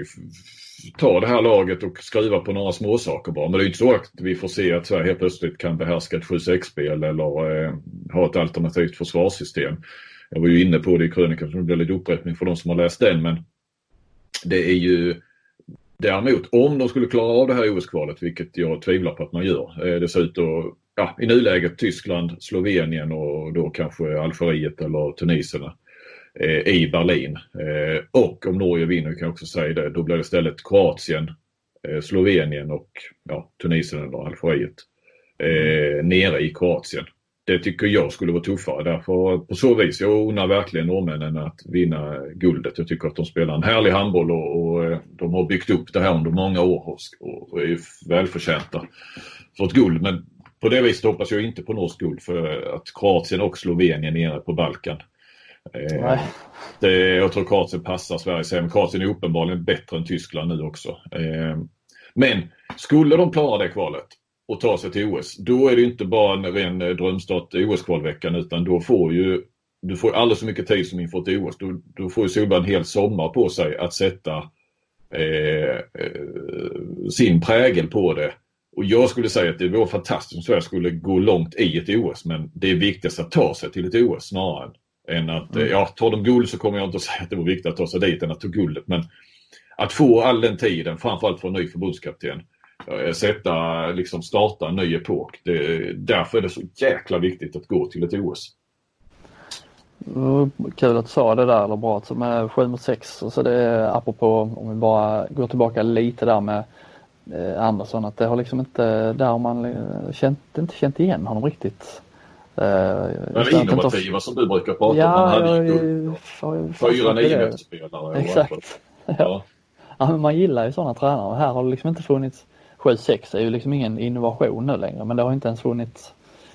ta det här laget och skriva på några små saker bara. Men det är ju inte så att vi får se att Sverige helt plötsligt kan behärska ett sju sex-spel eller eh, ha ett alternativt försvarssystem. Jag var ju inne på det i krönikan, så det blir lite upprepning för de som har läst den, men det är ju däremot, om de skulle klara av det här O S-kvalet, vilket jag tvivlar på att man gör, eh, det ser ut att, ja, i nuläget Tyskland, Slovenien och då kanske Algeriet eller Tunisierna i Berlin. Och om Norge vinner kan jag också säga det, då blir det istället Kroatien, Slovenien och ja, Tunisien eller Algeriet eh, nere i Kroatien. Det tycker jag skulle vara tuffare. Därför på så vis, jag undrar verkligen norrmännen att vinna guldet. Jag tycker att de spelar en härlig handboll och, och de har byggt upp det här under många år och är välförtjänta för ett guld. Men på det viset hoppas jag inte på norskt guld, för att Kroatien och Slovenien är nere på Balkan. Eh, det, jag tror Kroatien passar Sverige, men Kroatien är uppenbarligen bättre än Tyskland nu också. Eh, men skulle de klara det kvalet och ta sig till O S, då är det inte bara en ren drömstart i O S-kvalveckan, utan då får ju du får alldeles så mycket tid som inför ett O S. Då, då får ju Solberg en hel sommar på sig att sätta eh, eh, sin prägel på det. Och jag skulle säga att det vore fantastiskt om Sverige skulle gå långt i ett O S, men det är viktigast att ta sig till ett O S snarare än att, mm. ja, tar de guld så kommer jag inte att säga att det var viktigt att ta sig dit än att ta guldet, men att få all den tiden, framförallt för en ny förbundskapten, sätta, liksom starta en ny epok. Det, därför är det så jäkla viktigt att gå till ett O S. Kul att du sa det där, eller bra, som är sju mot sex. Så det är apropå, om vi bara går tillbaka lite där med eh, Andersson, att det har liksom inte, där man känt, inte känt igen honom riktigt. Eh, Men innovativa inte... som du brukar prata ja, om. Han hade ju fyra nio-meterspelare. Exakt. Ja. Ja, men man gillar ju sådana tränare. Här har det liksom inte funnits, sju sex är ju liksom ingen innovation nu längre, men det har inte ens funnits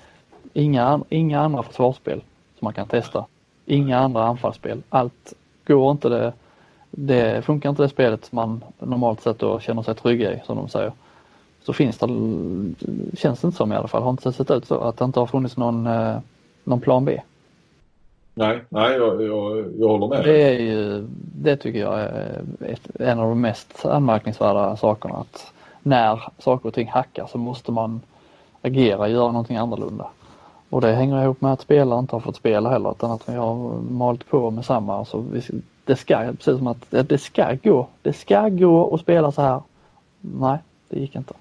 inga, inga andra försvarsspel som man kan testa. Inga andra anfallsspel. Allt går inte, det, det funkar inte det spelet som man normalt sett då känner sig trygga i, som de säger. Så finns det, känns det inte som i alla fall, har inte sett ut så att det inte har funnits någon, någon plan B. Nej, nej jag, jag, jag håller med. Det är ju, det tycker jag är ett, en av de mest anmärkningsvärda sakerna, att när saker och ting hackar så måste man agera, göra någonting annorlunda. Och det hänger ihop med att spelare inte har fått spela heller, utan att vi har malt på med samma. Alltså, det ska, precis som att det ska gå, det ska gå att spela så här. Nej, det gick inte.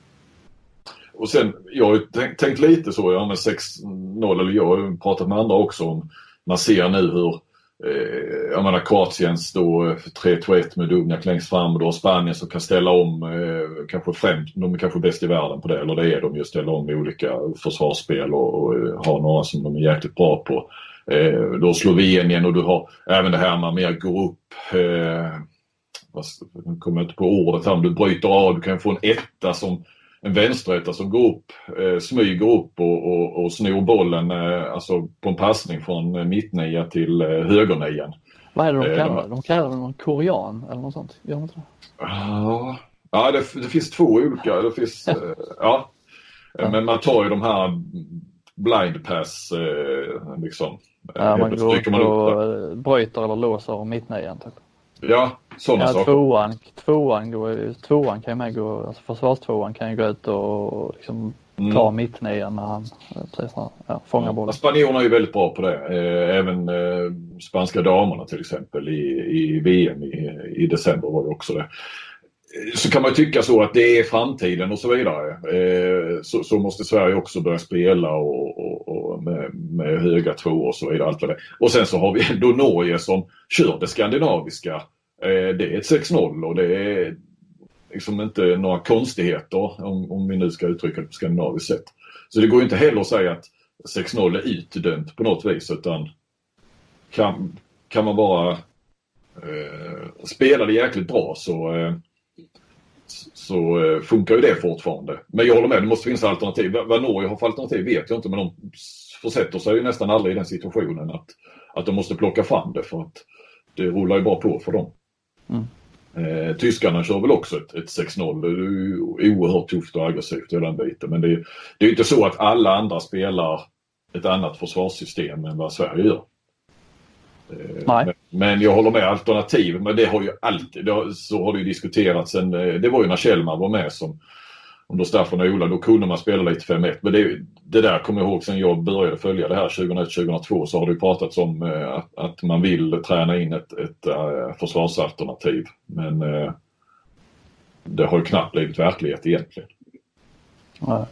Och sen, jag har tänkt, tänkt lite så, ja, med sex noll, eller jag har pratat med andra också om, man ser nu hur eh, jag menar Kroatiens då tre två ett med Dubnjak längst fram, och då Spanien som kan ställa om eh, kanske främst, de är kanske bäst i världen på det, eller det är de ju, ställa om olika försvarsspel och, och har några som de är jäkligt bra på. Eh, då Slovenien, och du har även det här man mer går upp, eh, vad, jag kommer inte på ordet här, om du bryter av, du kan få en etta som en vänsterrätta som går upp, eh, smyger upp och, och, och snor bollen eh, alltså på en passning från eh, mittnia till eh, högernian. Vad är det de kallar? Eh, de kallar det någon korean eller något sånt. Gör de inte det? Ja, ja det, det finns två olika. Det finns, eh, ja. ja. Men man tar ju de här blind pass eh, liksom. Ja, man går upp och bryter eller låser mittnian typ. Ja, sådana ja, saker. Tvåan, tvåan, går, tvåan kan ju med gå, alltså försvarstvåan kan ju gå ut och liksom Mm. ta mittnian när han precis när, ja, fångar Ja, bollen. Spanjorerna är ju väldigt bra på det. Eh, även eh, spanska damerna till exempel i, i V M i, i december var det också det. Så kan man ju tycka så att det är framtiden och så vidare. Eh, så, så måste Sverige också börja spela och, och, och med, med höga två och så vidare. Allt för det. Och sen så har vi ändå Norge som kör det skandinaviska. Eh, det är ett sex noll och det är liksom inte några konstigheter om, om vi nu ska uttrycka det på skandinaviskt sätt. Så det går ju inte heller att säga att sex noll är utdömt på något vis, utan kan, kan man bara eh, spela det jäkligt bra så, eh, så eh, funkar ju det fortfarande. Men jag håller med, det måste finnas alternativ. Vad Norge har för alternativ vet jag inte, men de försätter sig ju nästan aldrig i den situationen att, att de måste plocka fram det, för att det rullar ju bara på för dem. Mm. Eh, tyskarna kör väl också ett, ett sex noll. Det är ju oerhört tufft och aggressivt i den biten. Men det är, det är inte så att alla andra spelar ett annat försvarssystem än vad Sverige gör. Eh, Nej. Men, men jag håller med, alternativ. Men det har ju alltid, det har, så har det ju diskuterats sen, det var ju när Kjellman var med som under Staffan och Ola, då kunde man spela lite fem ett. Men det, det där kommer jag ihåg sen jag började följa det här tjugohundraett tjugohundratvå, så har det ju pratats om eh, att, att man vill träna in ett, ett uh, försvarsalternativ. Men eh, det har ju knappt blivit verklighet egentligen. Ja.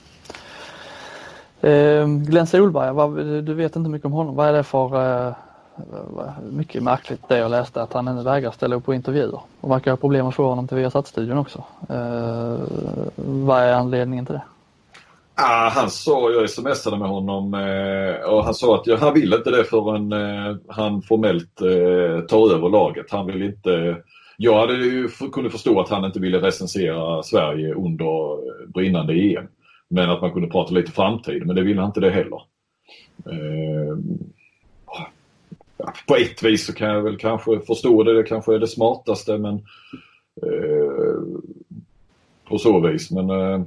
Eh, Glenn Solberg, vad, du vet inte mycket om honom. Vad är det för... Eh, mycket märkligt det jag läste, att han vägrar ställa upp på intervjuer. Och verkar ha problem att få honom till Viasat-studion också. Eh, vad är anledningen till det? Ah, han sa, jag smsade med honom eh, och han sa att ja, han vill inte det förrän eh, han formellt eh, tar över laget. Han vill inte... Jag hade ju kunde förstå att han inte ville recensera Sverige under brinnande E M. Men att man kunde prata lite framtid, men det ville han inte det heller. Eh, ja, på ett vis så kan jag väl kanske förstå det, det kanske är det smartaste, men eh, på så vis, men eh,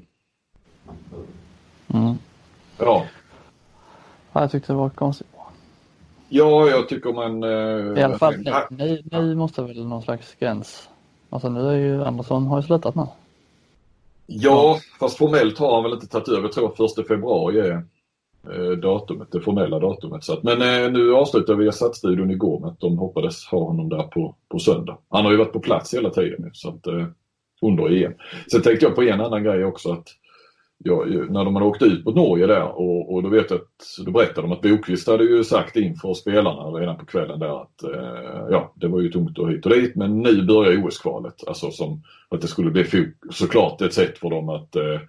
mm. ja. ja. Jag tyckte det var konstigt. Ja, jag tycker man... Eh, I alla fall nu, ja. nu, nu måste väl någon slags gräns. Alltså nu är ju Andersson har ju slutat nu. Ja, fast formellt har han väl inte tagit över. Jag tror första februari är eh, datumet, det formella datumet. Så att, men eh, nu avslutar vi Viasat-studion igår med att de hoppades ha honom där på, på söndag. Han har ju varit på plats hela tiden så att, eh, under E M. Sen tänkte jag på en annan grej också, att ja, när de hade åkt ut mot Norge där och, och då vet jag att då berättade de att Bokvist hade ju sagt inför spelarna redan på kvällen där att eh, ja, det var ju tungt och hit och dit, men nu börjar O S-kvalet, alltså som att det skulle bli fok- såklart ett sätt för dem att eh,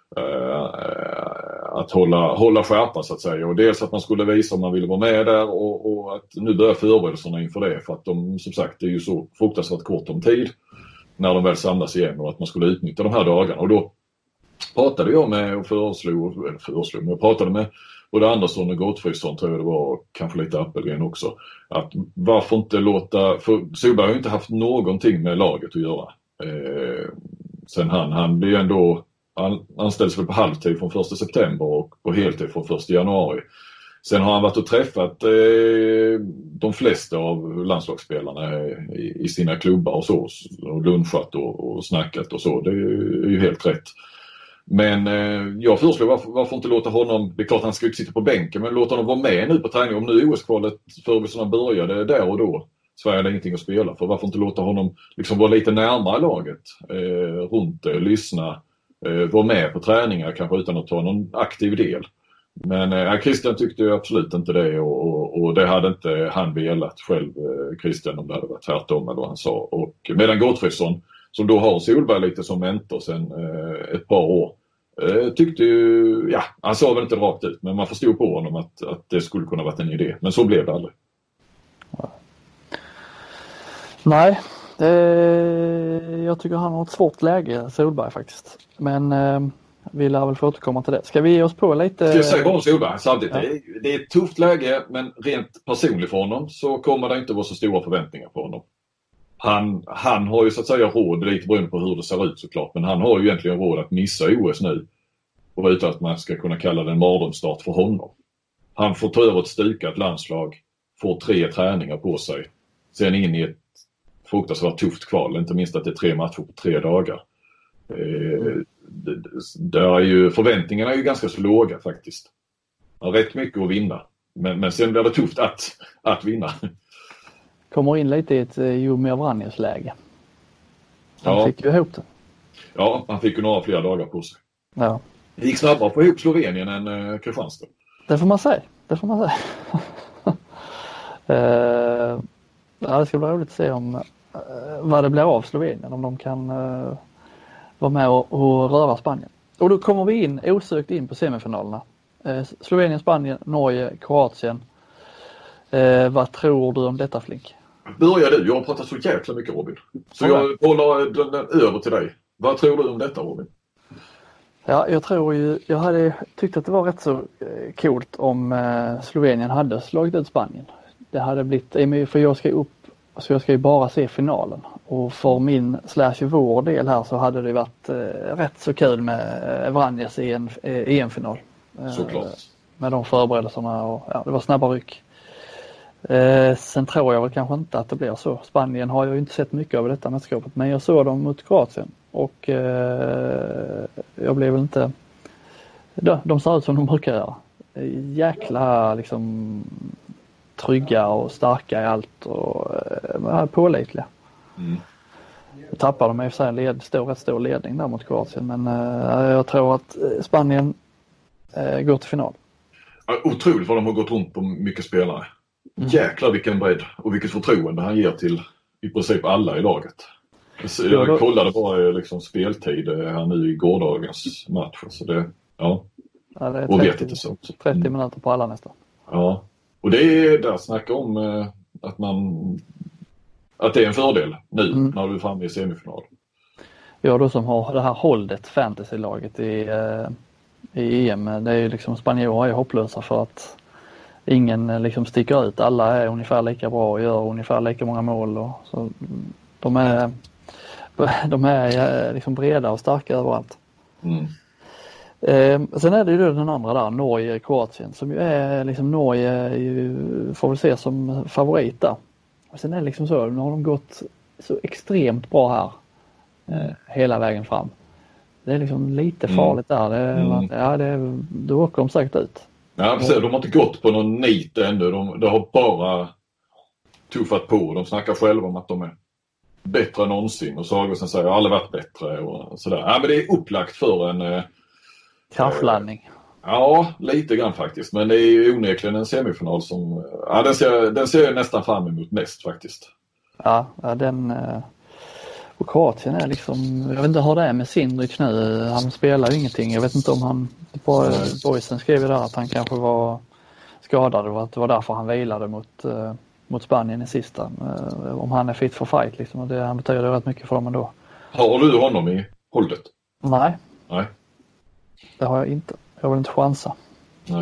att hålla, hålla skärpa så att säga, och dels att man skulle visa om man ville vara med där och, och att nu börjar förberedelserna inför det, för att de, som sagt, det är ju så fruktansvärt kort om tid när de väl samlas igen, och att man skulle utnyttja de här dagarna. Och då pratade jag med och föreslog, eller föreslog, men jag pratade med både Andersson och Gottfridsson, tror jag det var, kanske lite Appelgren också, att varför inte låta, för Solberg har ju inte haft någonting med laget att göra eh, sen han, han blir ju ändå han anställs väl på halvtid från första september och på heltid från första januari. Sen har han varit och träffat eh, de flesta av landslagsspelarna i, i sina klubbar och så, och lunchat och, och snackat och så. Det är ju helt rätt. Men eh, jag föreslår varför, varför inte låta honom, det är klart han ska inte sitta på bänken, men låta honom vara med nu på träning. Om nu O S-kvalet förberedelserna började där och då, Sverige hade ingenting att spela för. Varför inte låta honom liksom vara lite närmare laget, eh, runt det, lyssna, eh, vara med på träningar kanske utan att ta någon aktiv del. Men eh, Christian tyckte ju absolut inte det, och, och, och det hade inte han velat själv, eh, Christian, om det hade varit tvärtom eller vad han sa. Och medan Gottfridsson, som då har Solberg lite som mentor sedan eh, ett par år, eh, tyckte ju, ja, han sa väl inte rakt ut, men man förstod på honom att, att det skulle kunna varit en idé. Men så blev det aldrig. Nej, det, jag tycker han har ett svårt läge, Solberg faktiskt. Men eh, vi lär väl få återkomma till det. Ska vi ge oss på lite... Ska jag säga bara om Solberg samtidigt? Ja. Det, är, det är ett tufft läge, men rent personligt för honom så kommer det inte vara så stora förväntningar på honom. Han, han har ju så att säga råd, lite beroende på hur det ser ut såklart, men han har ju egentligen råd att missa O S nu, och utan att man ska kunna kalla det en mardrömsstart för honom. Han får ta över ett stukat landslag, får tre träningar på sig, sen in i ett fruktansvärt tufft kval. Inte minst att det är tre matcher på tre dagar. Eh, det, det är ju, förväntningarna är ju ganska så låga faktiskt. Man har rätt mycket att vinna. Men, men sen blir det tufft att, att vinna. Kommer in lite i ett Jomir Vranjes läge. Han ja. fick ju ihop det. Ja, han fick ju några fler dagar på sig. Ja. Det gick snabbare på ihop Slovenien än uh, Kristianstad. Det får man säga. Det får man säga. uh, ja, det ska bli roligt att se om uh, vad det blir av Slovenien. Om de kan uh, vara med och, och röra Spanien. Och då kommer vi in osökt in på semifinalerna. Uh, Slovenien, Spanien, Norge, Kroatien. Uh, vad tror du om detta, Flink? Börjar du? Jag har pratat så jäkla mycket, Robin. Så okay. Jag håller den, den över till dig. Vad tror du om detta, Robin? Ja, jag tror ju, jag hade tyckt att det var rätt så eh, coolt om eh, Slovenien hade slagit ut Spanien. Det hade blivit, för jag ska upp, så jag ska ju bara se finalen. Och för min slash vår del här så hade det varit eh, rätt så kul med eh, Vranjes i en eh, E M-final. Eh, Såklart. Med de förberedelserna och ja, det var snabba ryck. Eh, sen tror jag väl kanske inte att det blir så. Spanien har jag ju inte sett mycket av detta mästerskapet, men jag såg dem mot Kroatien och eh, jag blev väl inte de, de ser ut som de brukar göra. Jäkla liksom trygga och starka i allt och eh, pålitliga. Mm. Tappade de i och för sig en led, stor, rätt stor ledning där mot Kroatien, men eh, jag tror att Spanien eh, går till final. Otroligt vad de har gått runt på mycket spelare. Mm. Jäklar vilken bredd och vilket förtroende han ger till i princip alla i laget. Jag då... kollade bara liksom speltid här nu i gårdagens match. Så det, ja. Ja, det är trettio, och vet inte så. trettio mm. minuter på alla nästan. Ja, och det är där snackar om eh, att man att det är en fördel nu mm. när du är framme i semifinal. Ja, då som har det här hållet fantasy-laget i, eh, i E M, det är ju liksom spanjorer är hopplösa för att ingen liksom sticker ut. Alla är ungefär lika bra och gör ungefär lika många mål. Och så de är, de är liksom breda och starka överallt. Mm. Eh, sen är det ju den andra där, Norge, Kroatien, som ju är liksom Norge är ju, får väl se som favorit där. Och sen är det liksom så, nu har de gått så extremt bra här eh, hela vägen fram. Det är liksom lite farligt mm. där. Det, mm. Ja, det, då åker de säkert ut. Ja, precis. De har inte gått på någon nit ännu. De, de har bara tuffat på. De snackar själva om att de är bättre än någonsin. Och Sagosen säger att alla varit bättre och sådär. Ja, men det är upplagt för en... Eh, kraftladdning. Eh, ja, lite grann faktiskt. Men det är ju onekligen en semifinal som... Ja, den ser, den ser jag nästan fram emot mest faktiskt. Ja, ja den... Eh... Och Kroatien är liksom, jag vet inte hur det är med Sindric nu, han spelar ju ingenting. Jag vet inte om han, på Boysen skrev ju där att han kanske var skadad och att det var därför han vilade mot, uh, mot Spanien i sista. Uh, om han är fit for fight liksom, och det, han betyder rätt mycket för dem ändå. Har du honom i hållet? Nej. Nej. Det har jag inte. Jag vill inte chansa. Nej.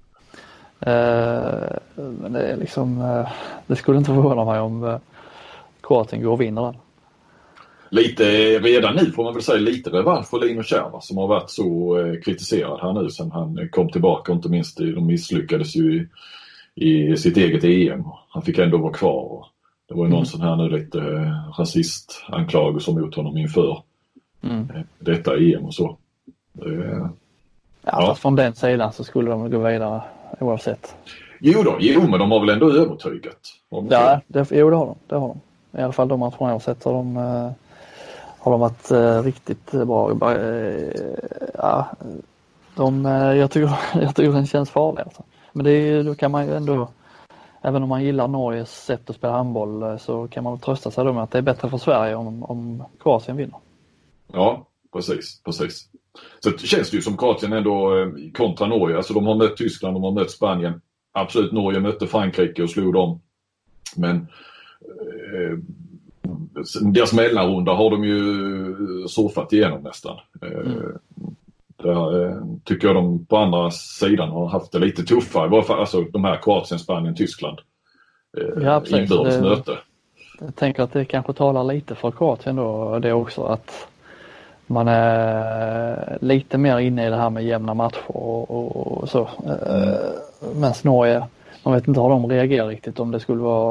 Uh, men det är liksom, uh, det skulle inte förvåna mig om uh, Kroatien går och vinner den. Lite, redan nu får man väl säga lite revansch för Lino Kärva som har varit så eh, kritiserad här nu sen han kom tillbaka. Inte minst de misslyckades ju i, i sitt eget E M. Han fick ändå vara kvar. Och det var ju mm. någon sån här nu lite eh, rasistanklagelse mot honom inför mm. eh, detta E M och så. Eh, ja, ja. Från den sidan så skulle de gå vidare oavsett. Jo då, jo men de har väl ändå övertygat. Ja, det, jo det har de. Det har de. I alla fall de matcherna jag har sett har de... Eh, har de varit eh, riktigt bra. Eh, ja, de, eh, jag, tycker, jag tycker den känns farlig. Alltså. Men det är, då kan man ju ändå, även om man gillar Norges sätt att spela handboll, eh, så kan man trösta sig då med att det är bättre för Sverige om, om Kroatien vinner. Ja, precis. precis. Så det känns ju som Kroatien ändå eh, kontra Norge. Alltså de har mött Tyskland, de har mött Spanien. Absolut, Norge mötte Frankrike och slog dem. Men... Eh, deras mellanrunda har de ju surfat igenom nästan. Mm. Där tycker jag de på andra sidan har haft det lite tuffare. I varje fall alltså de här Kroatien, Spanien, Tyskland. Ja, inbördes möte. Jag tänker att det kanske talar lite för Kroatien då. Det också att man är lite mer inne i det här med jämna matcher och, och, och så. Mm. Men Norge, man vet inte hur de reagerar riktigt om det skulle vara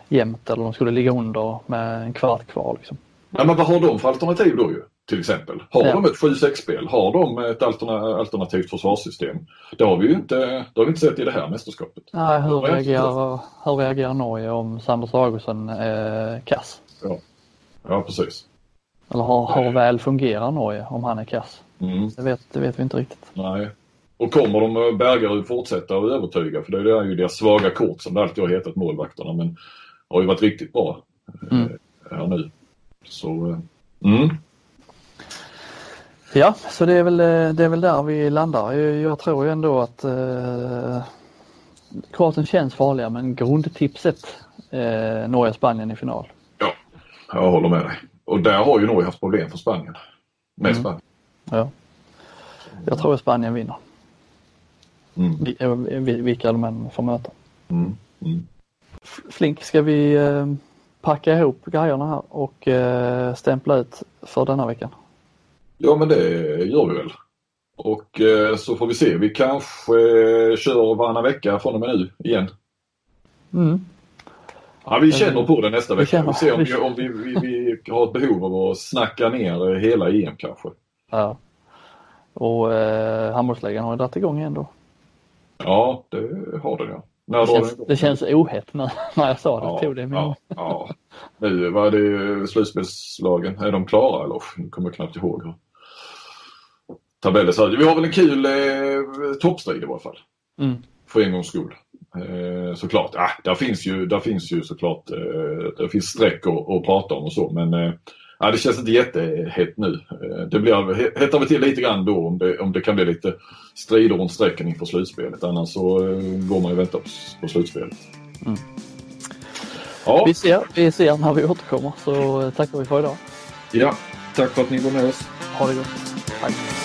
jämnt eller de skulle ligga under med en kvart kvar. Liksom. Ja, men vad har de för alternativ då ju? Till exempel. Har ja. de ett sju sex-spel? Har de ett alterna- alternativt försvarssystem? Det har vi ju inte, det har vi inte sett i det här mästerskapet. Nej, hur, reagerar, hur reagerar Norge om Sanders Augustsson är kass? Ja, ja precis. Eller hur, hur väl fungerar Norge om han är kass? Mm. Det, vet, det vet vi inte riktigt. Nej. Och kommer de Bergarud fortsätta att övertyga? För det är ju deras svaga kort som det alltid har hetat målvakterna. Men har ju varit riktigt bra mm. här nu. Så, mm. Ja, så det är väl, det är väl där vi landar. Jag, jag tror ju ändå att eh, Kroatien känns farliga, men grundtipset eh, Norge-Spanien i final. Ja, jag håller med dig. Och där har ju Norge haft problem för Spanien. Med mm. Spanien. Ja. Jag tror att Spanien vinner. Mm. Vilka de än får möta. Mm. Mm. Flink, ska vi eh, packa ihop grejerna här och eh, stämpla ut för denna veckan? Ja, men det gör vi väl. Och eh, så får vi se. Vi kanske eh, kör varannan vecka från och med nu igen. Mm. Ja, vi känner på det nästa vecka. Vi, känner, vi ser om, vi, om vi, vi, vi har ett behov av att snacka ner hela E M kanske. Ja. Och eh, handbollslägen har ju dragit igång igen då. Ja, det har den ja. När det, känns, det känns ohett när, när jag sa det. Ja, tog det ja, ja. Nu var det slutspelslagen. Är de klara eller? Nu kommer jag knappt ihåg. Tabeller så vi har väl en kul eh, toppstrid i varje fall. Mm. För en gångs skull. Eh, såklart. Ah, där finns ju där finns ju såklart eh, det finns streck att, att prata om och så, men eh, ah, det känns inte jättehett nu. Eh, det blir hettar vi till lite grann då om det om det kan bli lite strider runt strecken inför slutspelet. Annars så eh, går man ju vänta på, på slutspelet. Mm. Ja. Vi ser vi ser när vi återkommer, så tackar vi för idag. Ja, tack för att ni var med oss. Ha det gott. Hej.